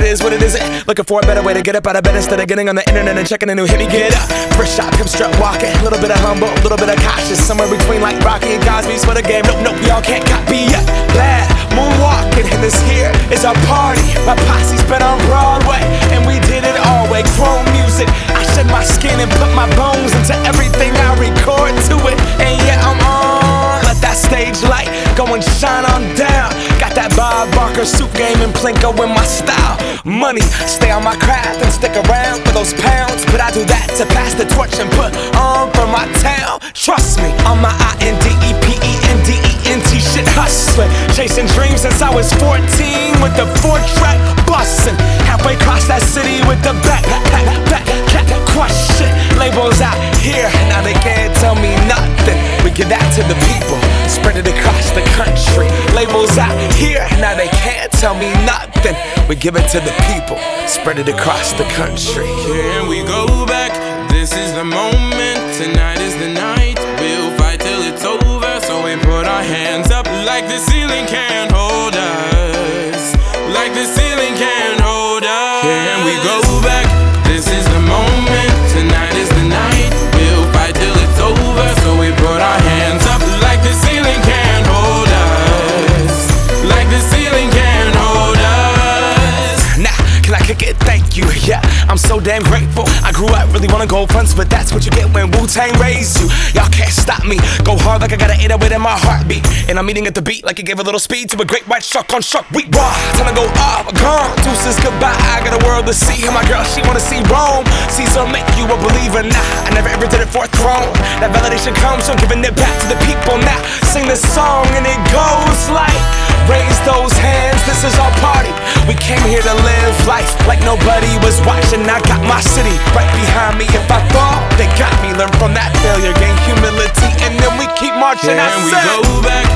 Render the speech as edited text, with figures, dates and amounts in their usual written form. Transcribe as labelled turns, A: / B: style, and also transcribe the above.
A: is what it isn't. Looking for a better way to get up out of bed instead of getting on the internet and checking a new hit. Me get up, first shot, pimp strut walking. A little bit of humble, a little bit of cautious. Somewhere between like Rocky and Cosby's for the game. Nope, y'all can't copy yet. Glad moonwalking, and this here is our party. My posse's been on Broadway, and we did it all way. Chrome music, I shed my skin and put my bones into everything I record to it. And yeah, I'm on. Let that stage light go and shine on down. Got that Bob Barker suit game and Plinko in my style. Money, stay on my craft and stick around for those pounds. But I do that to pass the torch and put on for my town. Trust me, on my INDEPENDENT shit hustling. Chasing dreams since I was 14 with the 4-track bustin'. Halfway across that city with the back crush shit. Labels out here, now they can't tell me nothing. We give that to the people, spread it across the country. Labels out here, now they can't tell me nothing. We give it to the people, spread it across the country.
B: Can we go back? This is the moment, tonight is the night. We'll fight till it's over, so we put our hands up like the ceiling can't hold us. Like the ceiling can't hold us. Can we go back? This is the moment, tonight is the night. We'll fight till it's over, so we put our hands up like the ceiling can't hold us. Like the ceiling can't hold us.
A: Nah, can I kick it? Thank you, yeah, I'm so damn grateful. I grew up really wanna go fronts, but that's what you get when Wu-Tang raised you. Y'all can't stop me, go hard like I got an 808 in my heartbeat. And I'm eating at the beat like it gave a little speed to a great white shark on shark week. Raw, time to go off, gone, deuces goodbye. I got a world to see, and my girl, she wanna see Rome. Caesar make you a believer, nah, I never ever did it for a throne. That validation comes from giving it back to the people. Now, sing this song and it goes like, raise those hands, this is our party. We came here to live life like nobody was watching. I got my city right behind me. If I fall, they got me. Learn from that failure, gain humility, and then we keep marching.
B: Can we go back?